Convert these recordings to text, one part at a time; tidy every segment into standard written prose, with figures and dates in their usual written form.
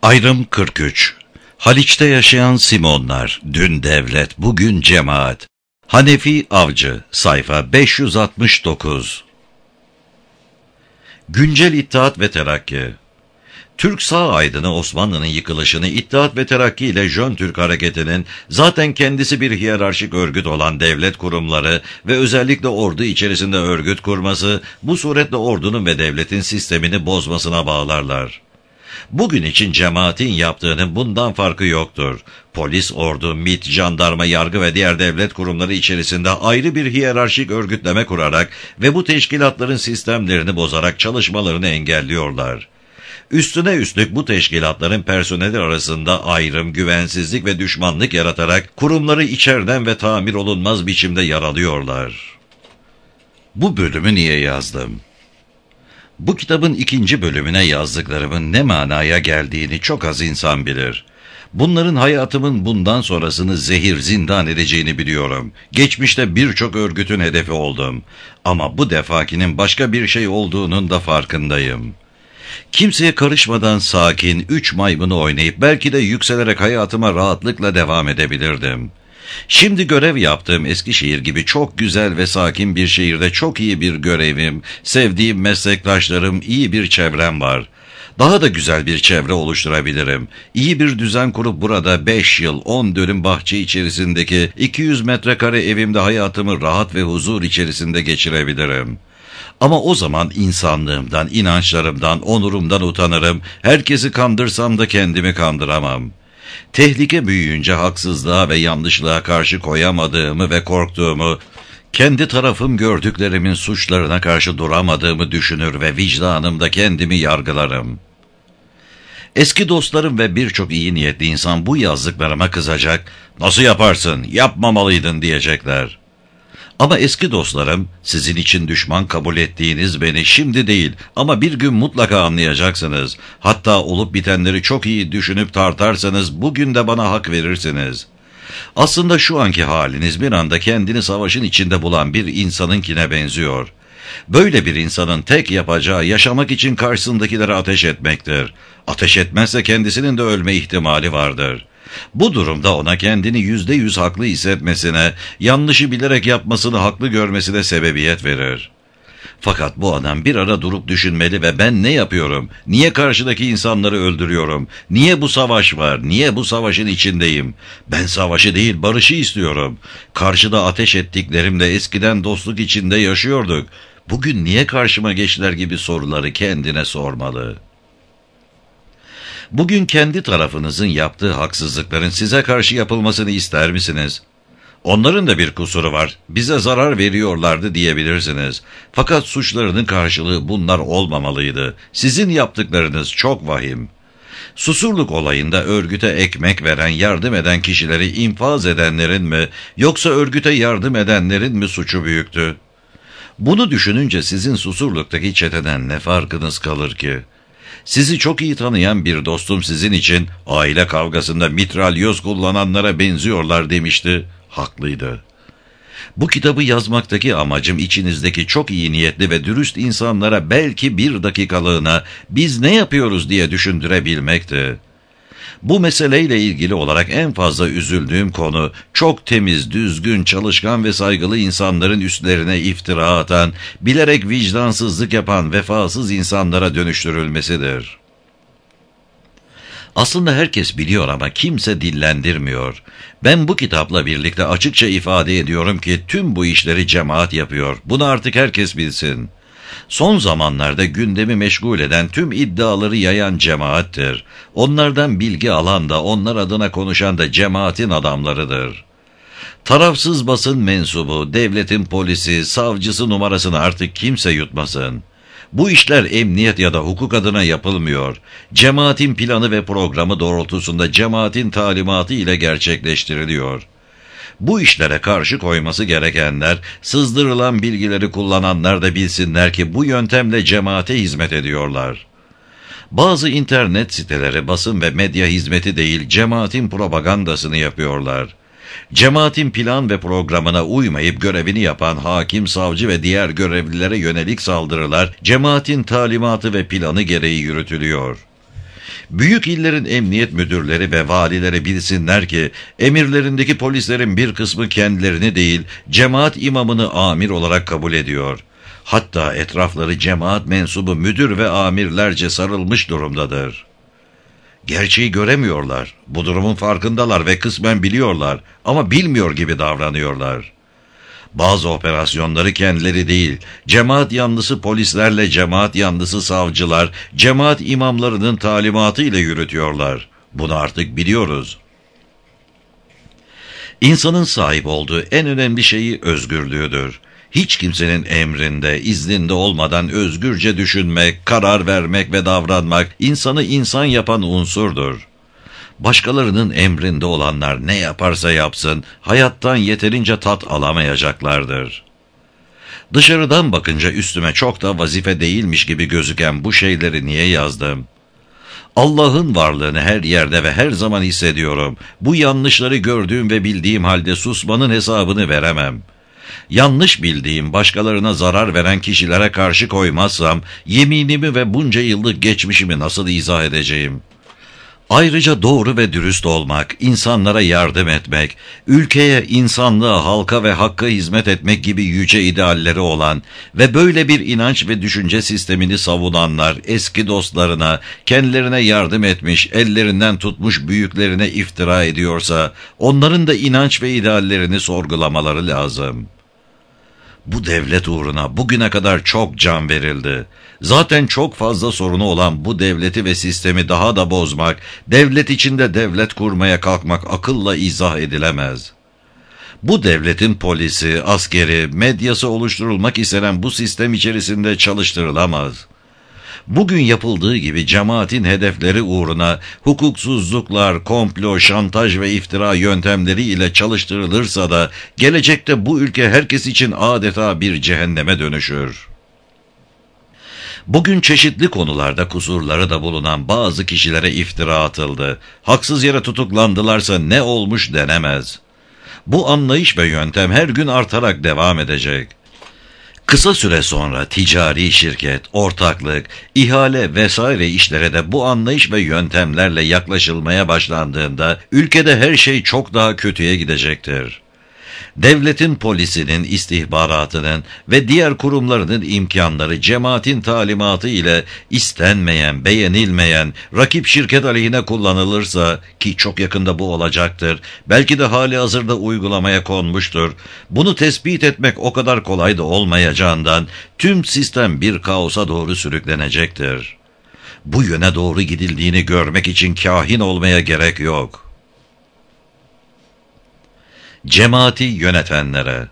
Ayrım 43. Haliç'te yaşayan Simonlar, dün devlet, bugün cemaat. Hanefi Avcı, sayfa 569. Güncel İttihat ve Terakki. Türk sağ aydını Osmanlı'nın yıkılışını İttihat ve Terakki ile Jön Türk hareketinin zaten kendisi bir hiyerarşik örgüt olan devlet kurumları ve özellikle ordu içerisinde örgüt kurması, bu suretle ordunun ve devletin sistemini bozmasına bağlarlar. Bugün için cemaatin yaptığının bundan farkı yoktur. Polis, ordu, MİT, jandarma, yargı ve diğer devlet kurumları içerisinde ayrı bir hiyerarşik örgütleme kurarak ve bu teşkilatların sistemlerini bozarak çalışmalarını engelliyorlar. Üstüne üstlük bu teşkilatların personeli arasında ayrım, güvensizlik ve düşmanlık yaratarak kurumları içeriden ve tamir olunmaz biçimde yaralıyorlar. Bu bölümü niye yazdım? Bu kitabın 2. bölümüne yazdıklarımın ne manaya geldiğini çok az insan bilir. Bunların hayatımın bundan sonrasını zehir zindan edeceğini biliyorum. Geçmişte birçok örgütün hedefi oldum. Ama bu defakinin başka bir şey olduğunun da farkındayım. Kimseye karışmadan sakin 3 maymunu oynayıp belki de yükselerek hayatıma rahatlıkla devam edebilirdim. Şimdi görev yaptığım Eskişehir gibi çok güzel ve sakin bir şehirde çok iyi bir görevim, sevdiğim meslektaşlarım, iyi bir çevrem var. Daha da güzel bir çevre oluşturabilirim. İyi bir düzen kurup burada 5 yıl 10 dönüm bahçe içerisindeki 200 metrekare evimde hayatımı rahat ve huzur içerisinde geçirebilirim. Ama o zaman insanlığımdan, inançlarımdan, onurumdan utanırım. Herkesi kandırsam da kendimi kandıramam. Tehlike büyüyünce haksızlığa ve yanlışlığa karşı koyamadığımı ve korktuğumu, kendi tarafım gördüklerimin suçlarına karşı duramadığımı düşünür ve vicdanımda kendimi yargılarım. Eski dostlarım ve birçok iyi niyetli insan bu yazdıklarıma kızacak, "Nasıl yaparsın, yapmamalıydın?" diyecekler. Ama eski dostlarım, sizin için düşman kabul ettiğiniz beni şimdi değil ama bir gün mutlaka anlayacaksınız. Hatta olup bitenleri çok iyi düşünüp tartarsanız bugün de bana hak verirsiniz. Aslında şu anki haliniz bir anda kendini savaşın içinde bulan bir insanınkine benziyor. Böyle bir insanın tek yapacağı yaşamak için karşısındakilere ateş etmektir. Ateş etmezse kendisinin de ölme ihtimali vardır. Bu durumda ona kendini %100 haklı hissetmesine, yanlışı bilerek yapmasını haklı görmesine sebebiyet verir. Fakat bu adam bir ara durup düşünmeli ve ben ne yapıyorum? Niye karşıdaki insanları öldürüyorum? Niye bu savaş var? Niye bu savaşın içindeyim? Ben savaşı değil barışı istiyorum. Karşıda ateş ettiklerimle eskiden dostluk içinde yaşıyorduk. Bugün niye karşıma geçtiler gibi soruları kendine sormalı. Bugün kendi tarafınızın yaptığı haksızlıkların size karşı yapılmasını ister misiniz? Onların da bir kusuru var, bize zarar veriyorlardı diyebilirsiniz. Fakat suçlarının karşılığı bunlar olmamalıydı. Sizin yaptıklarınız çok vahim. Susurluk olayında örgüte ekmek veren, yardım eden kişileri infaz edenlerin mi, yoksa örgüte yardım edenlerin mi suçu büyüktü? Bunu düşününce sizin Susurluk'taki çeteden ne farkınız kalır ki? Sizi çok iyi tanıyan bir dostum sizin için aile kavgasında mitralyoz kullananlara benziyorlar demişti. Haklıydı. Bu kitabı yazmaktaki amacım içinizdeki çok iyi niyetli ve dürüst insanlara belki bir dakikalığına biz ne yapıyoruz diye düşündürebilmekti. Bu meseleyle ilgili olarak en fazla üzüldüğüm konu çok temiz, düzgün, çalışkan ve saygılı insanların üstlerine iftira atan, bilerek vicdansızlık yapan vefasız insanlara dönüştürülmesidir. Aslında herkes biliyor ama kimse dillendirmiyor. Ben bu kitapla birlikte açıkça ifade ediyorum ki tüm bu işleri cemaat yapıyor. Bunu artık herkes bilsin. Son zamanlarda gündemi meşgul eden tüm iddiaları yayan cemaattir. Onlardan bilgi alan da onlar adına konuşan da cemaatin adamlarıdır. Tarafsız basın mensubu, devletin polisi, savcısı numarasını artık kimse yutmasın. Bu işler emniyet ya da hukuk adına yapılmıyor. Cemaatin planı ve programı doğrultusunda cemaatin talimatı ile gerçekleştiriliyor. Bu işlere karşı koyması gerekenler, sızdırılan bilgileri kullananlar da bilsinler ki bu yöntemle cemaate hizmet ediyorlar. Bazı internet siteleri basın ve medya hizmeti değil, cemaatin propagandasını yapıyorlar. Cemaatin plan ve programına uymayıp görevini yapan hakim, savcı ve diğer görevlilere yönelik saldırılar, cemaatin talimatı ve planı gereği yürütülüyor. Büyük illerin emniyet müdürleri ve valileri bilsinler ki emirlerindeki polislerin bir kısmı kendilerini değil cemaat imamını amir olarak kabul ediyor. Hatta etrafları cemaat mensubu müdür ve amirlerce sarılmış durumdadır. Gerçeği göremiyorlar. Bu durumun farkındalar ve kısmen biliyorlar ama bilmiyor gibi davranıyorlar. Bazı operasyonları kendileri değil, cemaat yanlısı polislerle cemaat yanlısı savcılar, cemaat imamlarının talimatı ile yürütüyorlar. Bunu artık biliyoruz. İnsanın sahip olduğu en önemli şeyi özgürlüğüdür. Hiç kimsenin emrinde, izninde olmadan özgürce düşünmek, karar vermek ve davranmak insanı insan yapan unsurdur. Başkalarının emrinde olanlar ne yaparsa yapsın, hayattan yeterince tat alamayacaklardır. Dışarıdan bakınca üstüme çok da vazife değilmiş gibi gözüken bu şeyleri niye yazdım? Allah'ın varlığını her yerde ve her zaman hissediyorum. Bu yanlışları gördüğüm ve bildiğim halde susmanın hesabını veremem. Yanlış bildiğim, başkalarına zarar veren kişilere karşı koymazsam, yeminimi ve bunca yıllık geçmişimi nasıl izah edeceğim? Ayrıca doğru ve dürüst olmak, insanlara yardım etmek, ülkeye, insanlığa, halka ve hakka hizmet etmek gibi yüce idealleri olan ve böyle bir inanç ve düşünce sistemini savunanlar, eski dostlarına, kendilerine yardım etmiş, ellerinden tutmuş büyüklerine iftira ediyorsa, onların da inanç ve ideallerini sorgulamaları lazım. Bu devlet uğruna bugüne kadar çok can verildi. Zaten çok fazla sorunu olan bu devleti ve sistemi daha da bozmak, devlet içinde devlet kurmaya kalkmak akılla izah edilemez. Bu devletin polisi, askeri, medyası oluşturulmak istenen bu sistem içerisinde çalıştırılamaz. Bugün yapıldığı gibi cemaatin hedefleri uğruna hukuksuzluklar, komplo, şantaj ve iftira yöntemleri ile çalıştırılırsa da gelecekte bu ülke herkes için adeta bir cehenneme dönüşür. Bugün çeşitli konularda kusurları da bulunan bazı kişilere iftira atıldı. Haksız yere tutuklandılarsa ne olmuş denemez. Bu anlayış ve yöntem her gün artarak devam edecek. Kısa süre sonra ticari şirket, ortaklık, ihale vesaire işlere de bu anlayış ve yöntemlerle yaklaşılmaya başlandığında ülkede her şey çok daha kötüye gidecektir. Devletin polisinin, istihbaratının ve diğer kurumlarının imkanları cemaatin talimatı ile istenmeyen, beğenilmeyen, rakip şirket aleyhine kullanılırsa ki çok yakında bu olacaktır, belki de hali hazırda uygulamaya konmuştur, bunu tespit etmek o kadar kolay da olmayacağından tüm sistem bir kaosa doğru sürüklenecektir. Bu yöne doğru gidildiğini görmek için kahin olmaya gerek yok. Cemaati yönetenlere: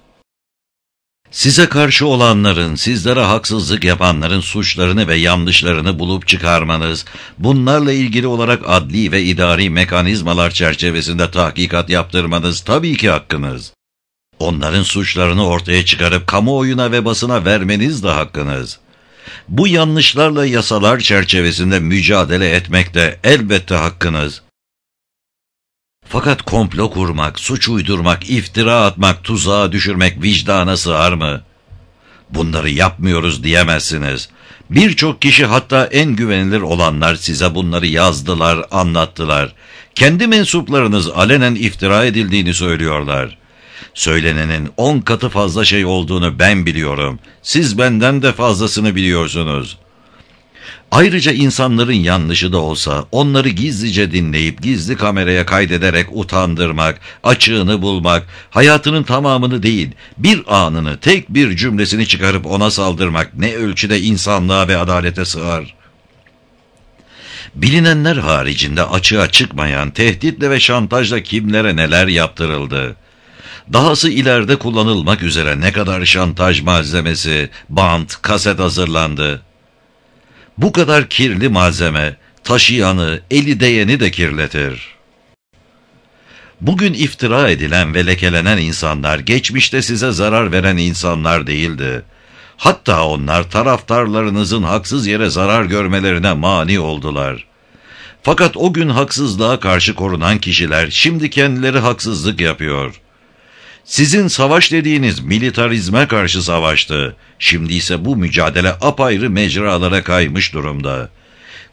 size karşı olanların, sizlere haksızlık yapanların suçlarını ve yanlışlarını bulup çıkarmanız, bunlarla ilgili olarak adli ve idari mekanizmalar çerçevesinde tahkikat yaptırmanız tabii ki hakkınız. Onların suçlarını ortaya çıkarıp kamuoyuna ve basına vermeniz de hakkınız. Bu yanlışlarla yasalar çerçevesinde mücadele etmek de elbette hakkınız. Fakat komplo kurmak, suç uydurmak, iftira atmak, tuzağa düşürmek vicdana sığar mı? Bunları yapmıyoruz diyemezsiniz. Birçok kişi, hatta en güvenilir olanlar size bunları yazdılar, anlattılar. Kendi mensuplarınız alenen iftira edildiğini söylüyorlar. Söylenenin 10 katı fazla şey olduğunu ben biliyorum. Siz benden de fazlasını biliyorsunuz. Ayrıca insanların yanlışı da olsa onları gizlice dinleyip gizli kameraya kaydederek utandırmak, açığını bulmak, hayatının tamamını değil bir anını, tek bir cümlesini çıkarıp ona saldırmak ne ölçüde insanlığa ve adalete sığar? Bilinenler haricinde açığa çıkmayan tehditle ve şantajla kimlere neler yaptırıldı? Dahası ileride kullanılmak üzere ne kadar şantaj malzemesi, bant, kaset hazırlandı? Bu kadar kirli malzeme, taşıyanı, eli değeni de kirletir. Bugün iftira edilen ve lekelenen insanlar, geçmişte size zarar veren insanlar değildi. Hatta onlar taraftarlarınızın haksız yere zarar görmelerine mani oldular. Fakat o gün haksızlığa karşı korunan kişiler, şimdi kendileri haksızlık yapıyor. Sizin savaş dediğiniz militarizme karşı savaştı. Şimdi ise bu mücadele apayrı mecralara kaymış durumda.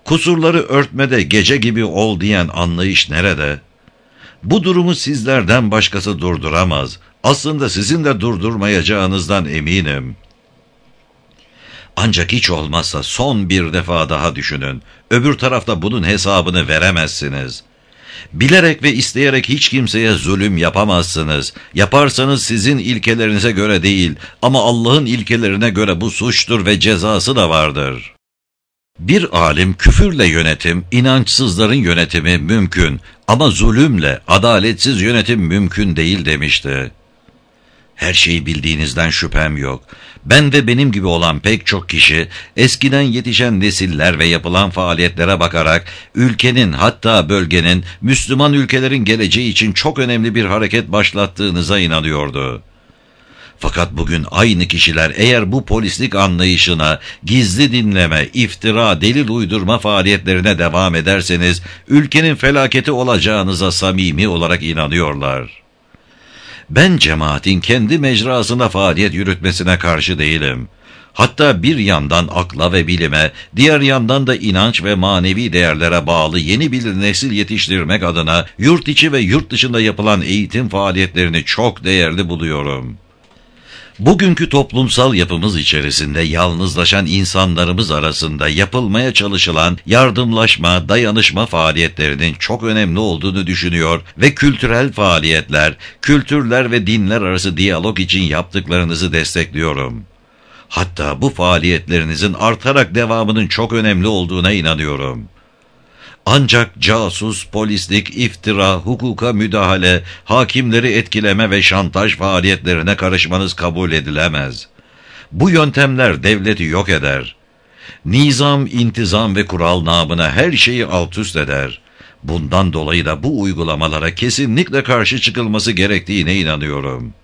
Kusurları örtmede gece gibi ol diyen anlayış nerede? Bu durumu sizlerden başkası durduramaz. Aslında sizin de durdurmayacağınızdan eminim. Ancak hiç olmazsa son bir defa daha düşünün. Öbür tarafta bunun hesabını veremezsiniz. Bilerek ve isteyerek hiç kimseye zulüm yapamazsınız. Yaparsanız sizin ilkelerinize göre değil ama Allah'ın ilkelerine göre bu suçtur ve cezası da vardır. Bir alim küfürle yönetim, inançsızların yönetimi mümkün ama zulümle, adaletsiz yönetim mümkün değil demişti. Her şeyi bildiğinizden şüphem yok. Ben ve benim gibi olan pek çok kişi, eskiden yetişen nesiller ve yapılan faaliyetlere bakarak, ülkenin hatta bölgenin, Müslüman ülkelerin geleceği için çok önemli bir hareket başlattığınıza inanıyordu. Fakat bugün aynı kişiler eğer bu polislik anlayışına, gizli dinleme, iftira, delil uydurma faaliyetlerine devam ederseniz, ülkenin felaketi olacağınıza samimi olarak inanıyorlar. Ben cemaatin kendi mecrasında faaliyet yürütmesine karşı değilim. Hatta bir yandan akla ve bilime, diğer yandan da inanç ve manevi değerlere bağlı yeni bir nesil yetiştirmek adına yurt içi ve yurt dışında yapılan eğitim faaliyetlerini çok değerli buluyorum. Bugünkü toplumsal yapımız içerisinde yalnızlaşan insanlarımız arasında yapılmaya çalışılan yardımlaşma, dayanışma faaliyetlerinin çok önemli olduğunu düşünüyor ve kültürel faaliyetler, kültürler ve dinler arası diyalog için yaptıklarınızı destekliyorum. Hatta bu faaliyetlerinizin artarak devamının çok önemli olduğuna inanıyorum. Ancak casus, polislik, iftira, hukuka müdahale, hakimleri etkileme ve şantaj faaliyetlerine karışmanız kabul edilemez. Bu yöntemler devleti yok eder. Nizam, intizam ve kural namına her şeyi alt üst eder. Bundan dolayı da bu uygulamalara kesinlikle karşı çıkılması gerektiğine inanıyorum.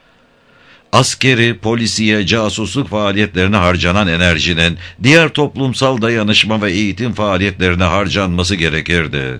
Askeri, polisiye, casusluk faaliyetlerine harcanan enerjinin diğer toplumsal dayanışma ve eğitim faaliyetlerine harcanması gerekirdi.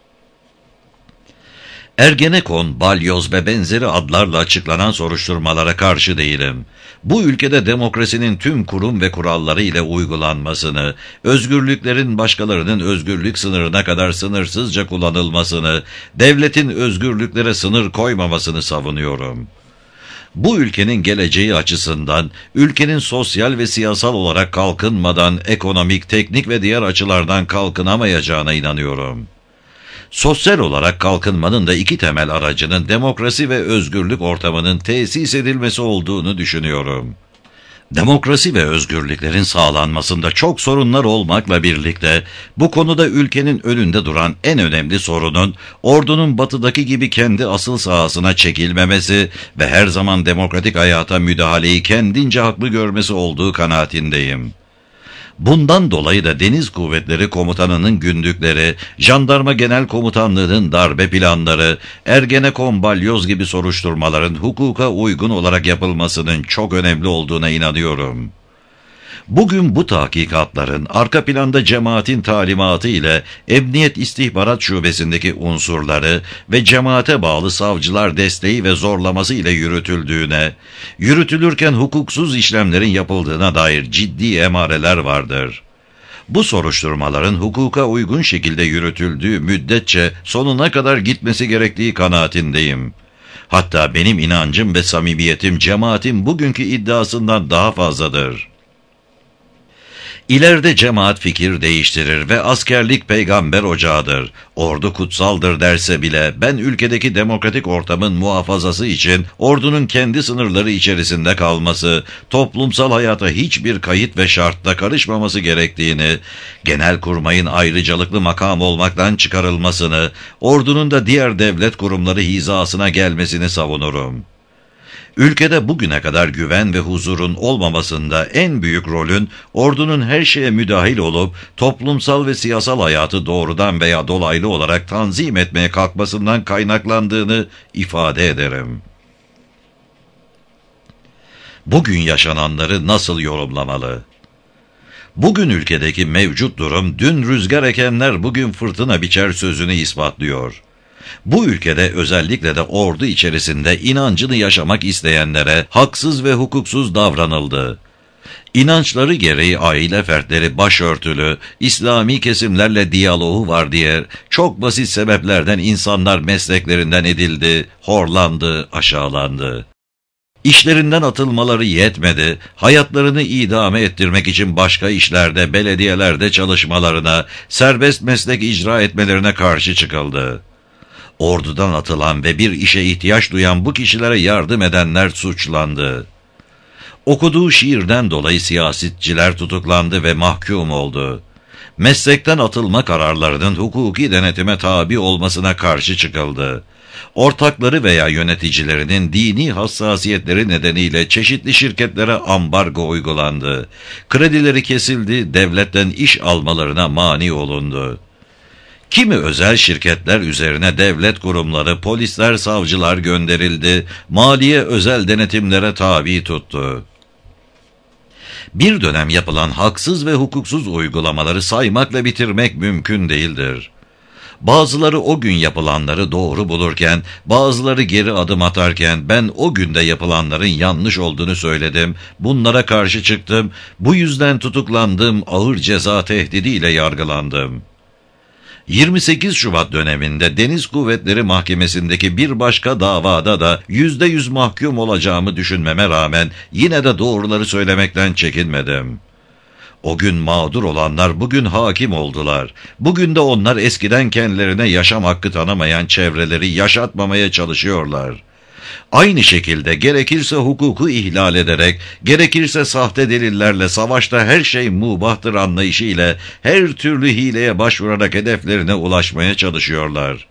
Ergenekon, balyoz ve benzeri adlarla açıklanan soruşturmalara karşı değilim. Bu ülkede demokrasinin tüm kurum ve kuralları ile uygulanmasını, özgürlüklerin başkalarının özgürlük sınırına kadar sınırsızca kullanılmasını, devletin özgürlüklere sınır koymamasını savunuyorum. Bu ülkenin geleceği açısından, ülkenin sosyal ve siyasal olarak kalkınmadan, ekonomik, teknik ve diğer açılardan kalkınamayacağına inanıyorum. Sosyal olarak kalkınmanın da iki temel aracının demokrasi ve özgürlük ortamının tesis edilmesi olduğunu düşünüyorum. Demokrasi ve özgürlüklerin sağlanmasında çok sorunlar olmakla birlikte bu konuda ülkenin önünde duran en önemli sorunun ordunun batıdaki gibi kendi asıl sahasına çekilmemesi ve her zaman demokratik hayata müdahaleyi kendince haklı görmesi olduğu kanaatindeyim. Bundan dolayı da Deniz Kuvvetleri Komutanı'nın gündükleri, Jandarma Genel Komutanlığı'nın darbe planları, Ergenekon, balyoz gibi soruşturmaların hukuka uygun olarak yapılmasının çok önemli olduğuna inanıyorum. Bugün bu tahkikatların arka planda cemaatin talimatı ile Emniyet İstihbarat Şubesi'ndeki unsurları ve cemaate bağlı savcılar desteği ve zorlaması ile yürütüldüğüne, yürütülürken hukuksuz işlemlerin yapıldığına dair ciddi emareler vardır. Bu soruşturmaların hukuka uygun şekilde yürütüldüğü müddetçe sonuna kadar gitmesi gerektiği kanaatindeyim. Hatta benim inancım ve samimiyetim cemaatin bugünkü iddiasından daha fazladır. İleride cemaat fikir değiştirir ve askerlik peygamber ocağıdır, ordu kutsaldır derse bile ben ülkedeki demokratik ortamın muhafazası için ordunun kendi sınırları içerisinde kalması, toplumsal hayata hiçbir kayıt ve şartta karışmaması gerektiğini, Genelkurmay'ın ayrıcalıklı makam olmaktan çıkarılmasını, ordunun da diğer devlet kurumları hizasına gelmesini savunurum. Ülkede bugüne kadar güven ve huzurun olmamasında en büyük rolün ordunun her şeye müdahil olup toplumsal ve siyasal hayatı doğrudan veya dolaylı olarak tanzim etmeye kalkmasından kaynaklandığını ifade ederim. Bugün yaşananları nasıl yorumlamalı? Bugün ülkedeki mevcut durum, dün rüzgar ekenler bugün fırtına biçer sözünü ispatlıyor. Bu ülkede özellikle de ordu içerisinde inancını yaşamak isteyenlere haksız ve hukuksuz davranıldı. İnançları gereği aile fertleri başörtülü, İslami kesimlerle diyaloğu var diye çok basit sebeplerden insanlar mesleklerinden edildi, horlandı, aşağılandı. İşlerinden atılmaları yetmedi, hayatlarını idame ettirmek için başka işlerde, belediyelerde çalışmalarına, serbest meslek icra etmelerine karşı çıkıldı. Ordudan atılan ve bir işe ihtiyaç duyan bu kişilere yardım edenler suçlandı. Okuduğu şiirden dolayı siyasetçiler tutuklandı ve mahkum oldu. Meslekten atılma kararlarının hukuki denetime tabi olmasına karşı çıkıldı. Ortakları veya yöneticilerinin dini hassasiyetleri nedeniyle çeşitli şirketlere ambargo uygulandı. Kredileri kesildi, devletten iş almalarına mani olundu. Kimi özel şirketler üzerine devlet kurumları, polisler, savcılar gönderildi, maliye özel denetimlere tabi tuttu. Bir dönem yapılan haksız ve hukuksuz uygulamaları saymakla bitirmek mümkün değildir. Bazıları o gün yapılanları doğru bulurken, bazıları geri adım atarken ben o günde yapılanların yanlış olduğunu söyledim, bunlara karşı çıktım, bu yüzden tutuklandım, ağır ceza tehdidiyle yargılandım. 28 Şubat döneminde Deniz Kuvvetleri Mahkemesi'ndeki bir başka davada da %100 mahkum olacağımı düşünmeme rağmen yine de doğruları söylemekten çekinmedim. O gün mağdur olanlar bugün hakim oldular. Bugün de onlar eskiden kendilerine yaşam hakkı tanımayan çevreleri yaşatmamaya çalışıyorlar. Aynı şekilde gerekirse hukuku ihlal ederek, gerekirse sahte delillerle savaşta her şey mubahtır anlayışı ile her türlü hileye başvurarak hedeflerine ulaşmaya çalışıyorlar.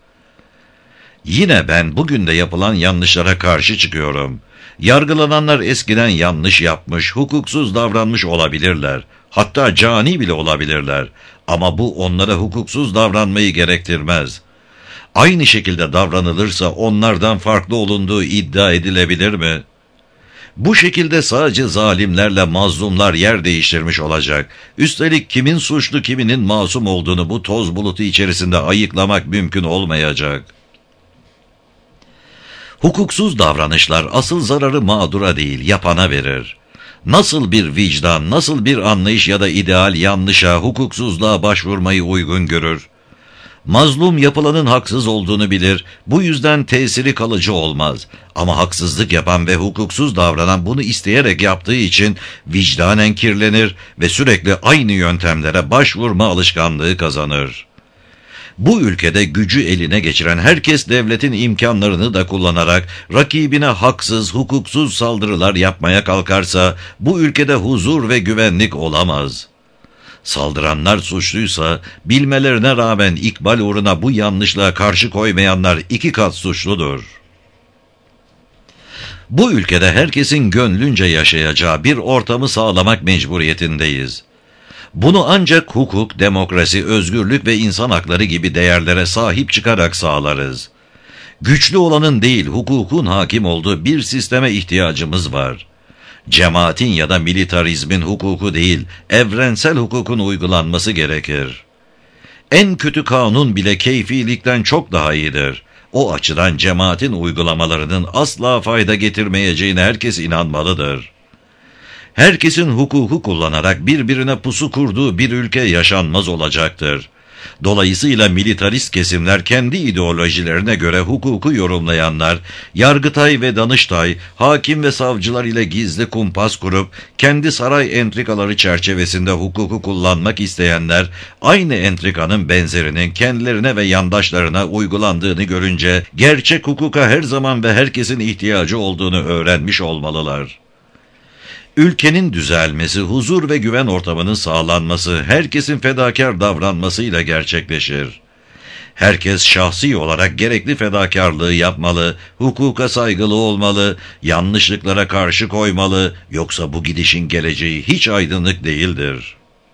Yine ben bugün de yapılan yanlışlara karşı çıkıyorum. Yargılananlar eskiden yanlış yapmış, hukuksuz davranmış olabilirler. Hatta cani bile olabilirler. Ama bu onlara hukuksuz davranmayı gerektirmez. Aynı şekilde davranılırsa onlardan farklı olunduğu iddia edilebilir mi? Bu şekilde sadece zalimlerle mazlumlar yer değiştirmiş olacak. Üstelik kimin suçlu kiminin masum olduğunu bu toz bulutu içerisinde ayıklamak mümkün olmayacak. Hukuksuz davranışlar asıl zararı mağdura değil, yapana verir. Nasıl bir vicdan, nasıl bir anlayış ya da ideal yanlışa, hukuksuzluğa başvurmayı uygun görür? Mazlum yapılanın haksız olduğunu bilir, bu yüzden tesiri kalıcı olmaz. Ama haksızlık yapan ve hukuksuz davranan bunu isteyerek yaptığı için vicdanen kirlenir ve sürekli aynı yöntemlere başvurma alışkanlığı kazanır. Bu ülkede gücü eline geçiren herkes devletin imkanlarını da kullanarak rakibine haksız, hukuksuz saldırılar yapmaya kalkarsa bu ülkede huzur ve güvenlik olamaz. Saldıranlar suçluysa bilmelerine rağmen ikbal uğruna bu yanlışlığa karşı koymayanlar 2 kat suçludur. Bu ülkede herkesin gönlünce yaşayacağı bir ortamı sağlamak mecburiyetindeyiz. Bunu ancak hukuk, demokrasi, özgürlük ve insan hakları gibi değerlere sahip çıkarak sağlarız. Güçlü olanın değil, hukukun hakim olduğu bir sisteme ihtiyacımız var. Cemaatin ya da militarizmin hukuku değil, evrensel hukukun uygulanması gerekir. En kötü kanun bile keyfilikten çok daha iyidir. O açıdan cemaatin uygulamalarının asla fayda getirmeyeceğine herkes inanmalıdır. Herkesin hukuku kullanarak birbirine pusu kurduğu bir ülke yaşanmaz olacaktır. Dolayısıyla militarist kesimler kendi ideolojilerine göre hukuku yorumlayanlar, Yargıtay ve Danıştay, hakim ve savcılar ile gizli kumpas kurup, kendi saray entrikaları çerçevesinde hukuku kullanmak isteyenler, aynı entrikanın benzerinin kendilerine ve yandaşlarına uygulandığını görünce, gerçek hukuka her zaman ve herkesin ihtiyacı olduğunu öğrenmiş olmalılar. Ülkenin düzelmesi, huzur ve güven ortamının sağlanması, herkesin fedakar davranmasıyla gerçekleşir. Herkes şahsi olarak gerekli fedakarlığı yapmalı, hukuka saygılı olmalı, yanlışlıklara karşı koymalı, yoksa bu gidişin geleceği hiç aydınlık değildir.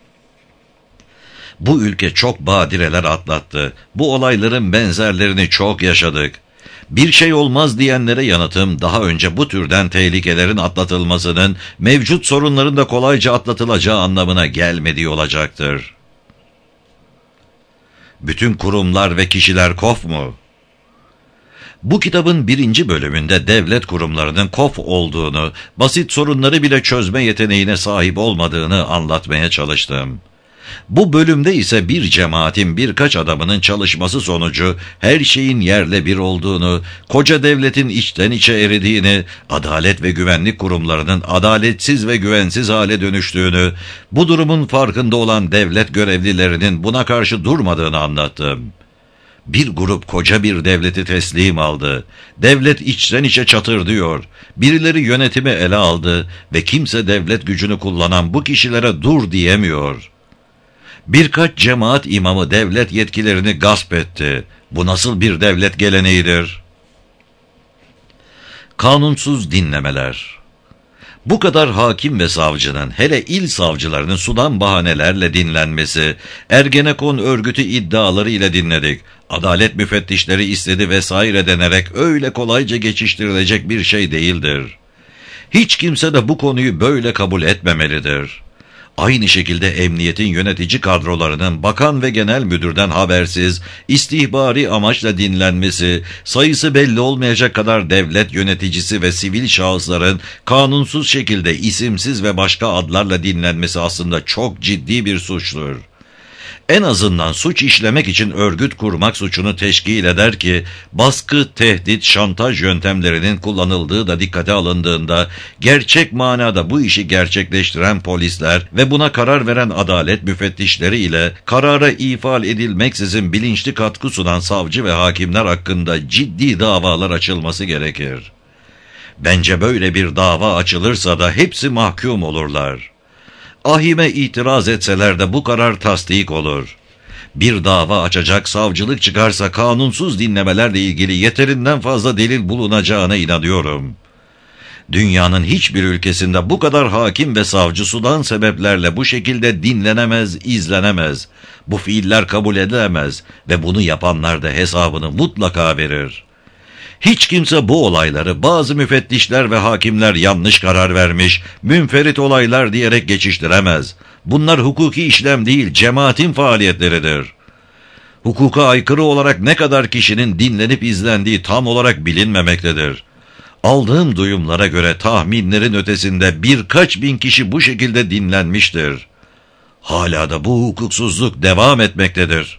Bu ülke çok badireler atlattı. Bu olayların benzerlerini çok yaşadık. Bir şey olmaz diyenlere yanıtım, daha önce bu türden tehlikelerin atlatılmasının mevcut sorunların da kolayca atlatılacağı anlamına gelmediği olacaktır. Bütün kurumlar ve kişiler kof mu? Bu kitabın 1. bölümünde devlet kurumlarının kof olduğunu, basit sorunları bile çözme yeteneğine sahip olmadığını anlatmaya çalıştım. Bu bölümde ise bir cemaatin birkaç adamının çalışması sonucu her şeyin yerle bir olduğunu, koca devletin içten içe eridiğini, adalet ve güvenlik kurumlarının adaletsiz ve güvensiz hale dönüştüğünü, bu durumun farkında olan devlet görevlilerinin buna karşı durmadığını anlattım. Bir grup koca bir devleti teslim aldı. Devlet içten içe çatırdıyor. Birileri yönetimi ele aldı ve kimse devlet gücünü kullanan bu kişilere dur diyemiyor. Birkaç cemaat imamı devlet yetkilerini gasp etti. Bu nasıl bir devlet geleneğidir? Kanunsuz dinlemeler. Bu kadar hakim ve savcının, hele il savcılarının sudan bahanelerle dinlenmesi, Ergenekon örgütü iddiaları ile dinledik, adalet müfettişleri istedi vesaire denerek öyle kolayca geçiştirilecek bir şey değildir. Hiç kimse de bu konuyu böyle kabul etmemelidir. Aynı şekilde emniyetin yönetici kadrolarının bakan ve genel müdürden habersiz, istihbari amaçla dinlenmesi, sayısı belli olmayacak kadar devlet yöneticisi ve sivil şahısların kanunsuz şekilde isimsiz ve başka adlarla dinlenmesi aslında çok ciddi bir suçtur. En azından suç işlemek için örgüt kurmak suçunu teşkil eder ki, baskı, tehdit, şantaj yöntemlerinin kullanıldığı da dikkate alındığında, gerçek manada bu işi gerçekleştiren polisler ve buna karar veren adalet müfettişleri ile karara ifade edilmeksizin bilinçli katkı sunan savcı ve hakimler hakkında ciddi davalar açılması gerekir. Bence böyle bir dava açılırsa da hepsi mahkum olurlar. Ahime itiraz etseler de bu karar tasdik olur. Bir dava açacak savcılık çıkarsa kanunsuz dinlemelerle ilgili yeterinden fazla delil bulunacağına inanıyorum. Dünyanın hiçbir ülkesinde bu kadar hakim ve savcı sudan sebeplerle bu şekilde dinlenemez, izlenemez. Bu fiiller kabul edilemez ve bunu yapanlar da hesabını mutlaka verir. Hiç kimse bu olayları bazı müfettişler ve hakimler yanlış karar vermiş, münferit olaylar diyerek geçiştiremez. Bunlar hukuki işlem değil, cemaatin faaliyetleridir. Hukuka aykırı olarak ne kadar kişinin dinlenip izlendiği tam olarak bilinmemektedir. Aldığım duyumlara göre tahminlerin ötesinde birkaç bin kişi bu şekilde dinlenmiştir. Hala da bu hukuksuzluk devam etmektedir.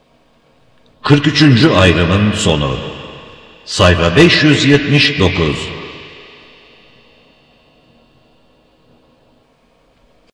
43. ayrımın sonu. Sayfa 579.